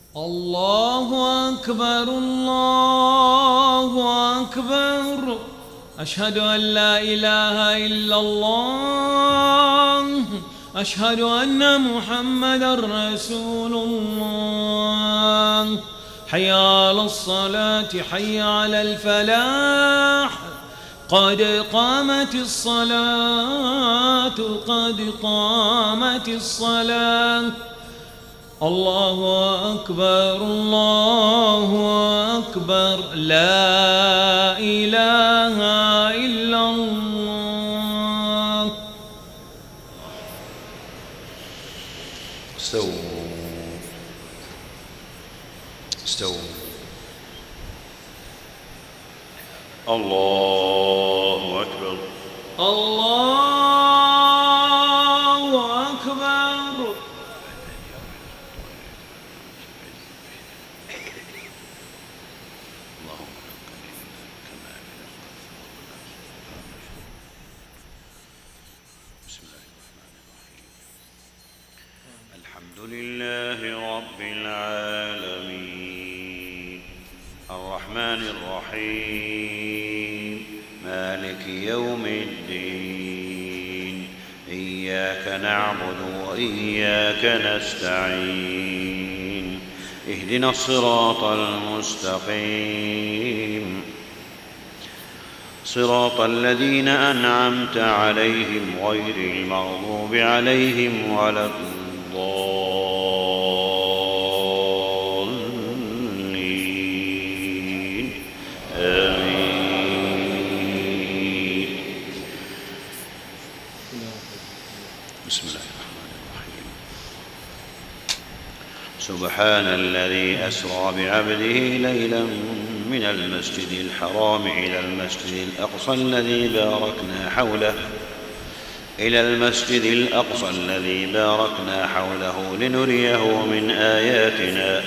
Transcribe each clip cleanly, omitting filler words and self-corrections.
الله أكبر الله أكبر. أشهد أن لا إله إلا الله. أشهد أن محمدًا رسول الله. حي على الصلاة حي على الفلاح. قد قامت الصلاة قد قامت الصلاة. الله أكبر الله أكبر. لا إله إلا الله. استووا. الله أكبر الله أكبر. الحمد لله رب العالمين الرحمن الرحيم مالك يوم الدين. إياك نعبد وإياك نستعين. اهدنا الصراط المستقيم صراط الذين أنعمت عليهم غير المغضوب عليهم ولا الضالين. آمين. بسم الله الرحمن الرحيم. سبحان الذي أسرى بعبده ليلا من المسجد الحرام إلى المسجد الأقصى الذي باركنا حوله لنريه من آياتنا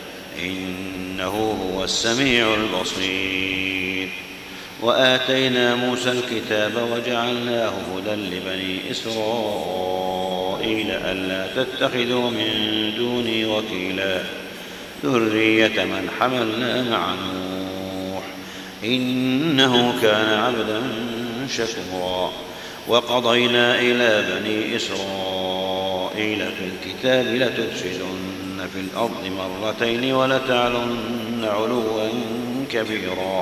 إنه هو السميع البصير. وآتينا موسى الكتاب وجعلناه هدى لبني إسرائيل ألا تتخذوا من دوني وكيلا ذرية من حملنا مع نوح إنه كان عبدا شكورا. وقضينا إلى بني إسرائيل في الكتاب لتفسدن في الأرض مرتين ولتعلن علوا كبيرا.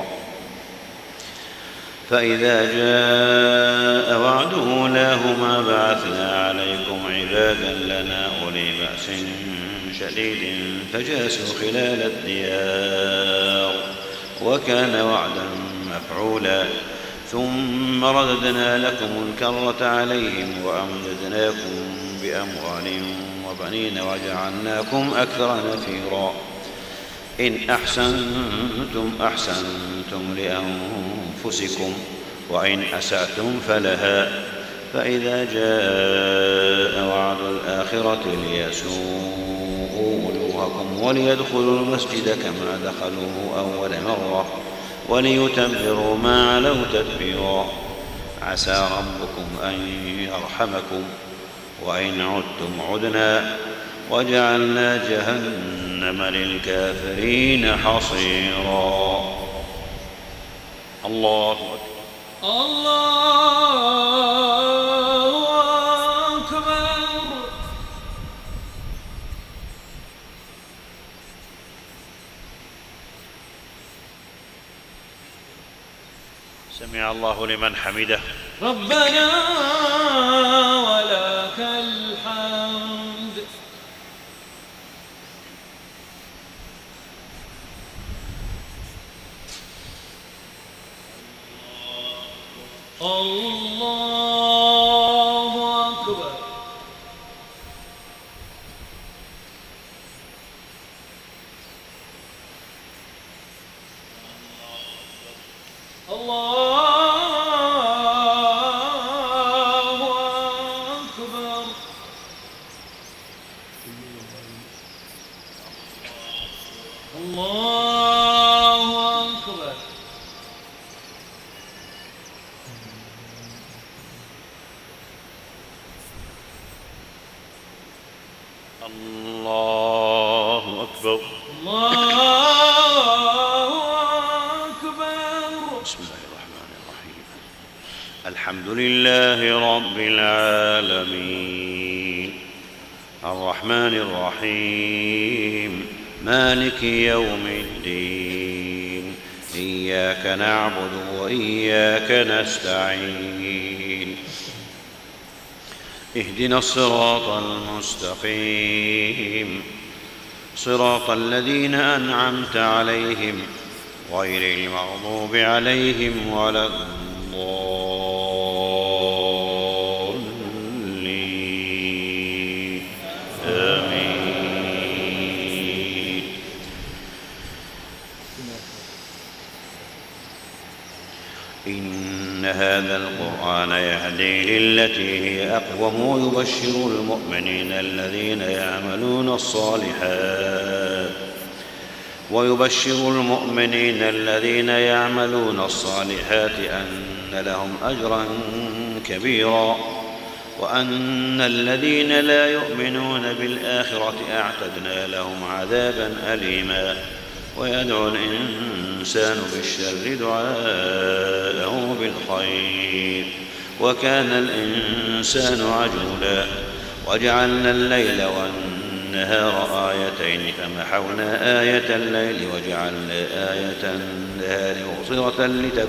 فإذا جاء وعد أولاهما بعثنا عليكم عبادا لنا أولي بأس شديد فجاسوا خلال الديار وكان وعدا مفعولا. ثم رددنا لكم الكرة عليهم وأمددناكم بأموال وبنين وجعلناكم أكثر نفيرا. إن أحسنتم أحسنتم لأنفسكم وإن أسأتم فلها. فإذا جاء وعد الآخرة ليسوءوا وجوهكم وليدخلوا المسجد كما دخلوه أول مرة وليتبروا ما علوا تتبيرا. عسى ربكم أن يرحمكم وإن عدتم عدنا وجعلنا جهنم للكافرين حصيرا. الله أكبر. الله أكبر. سمع الله لمن حمده. ربنا ولك الحمد. الله أكبر. الله أكبر. الله أكبر. الله أكبر. أكبر. الله أكبر. بسم الله الرحمن الرحيم. الحمد لله رب العالمين الرحمن الرحيم مالك يوم الدين إياك نعبد وإياك نستعين اهدنا الصراط المستقيم صراط الذين أنعمت عليهم غير المغضوب عليهم ولا الضالين آمين. إن هذا القرآن يهدي للتي هي أقوم ويبشر المؤمنين الذين يعملون الصالحات أن لهم أجرا كبيرا وأن الذين لا يؤمنون بالآخرة أعتدنا لهم عذابا أليما. ويدعو الإنسان بالشر دعاءه بالخير وكان الإنسان عجولا. وجعلنا الليل والنهار آيتين فمحونا آية الليل وجعلنا آية النهار مبصرة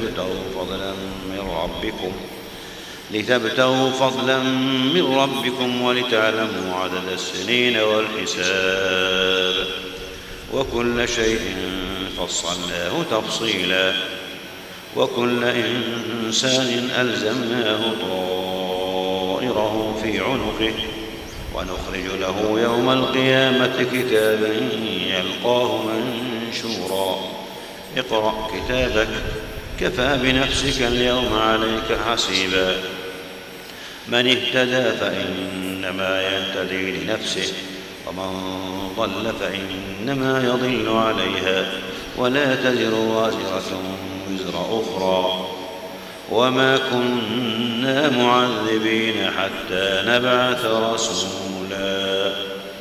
لتبتغوا فضلا من ربكم ولتعلموا عدد السنين والحساب وكل شيء فصلناه تفصيلا. وكل إنسان ألزمناه طائره في عنقه ونخرج له يوم القيامة كتابا يلقاه منشورا. اقرأ كتابك كفى بنفسك اليوم عليك حسيبا. من اهتدى فإنما يهتدي لنفسه ومن ضل فإنما يضل عليها ولا تزر وازرة وزر أخرى وما كنا معذبين حتى نبعث رسولا.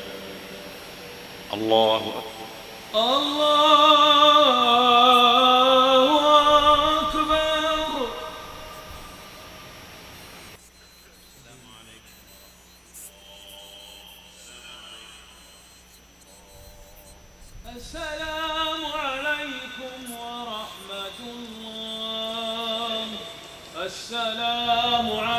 الله أكبر. السلام عليكم ورحمة الله. السلام عليكم.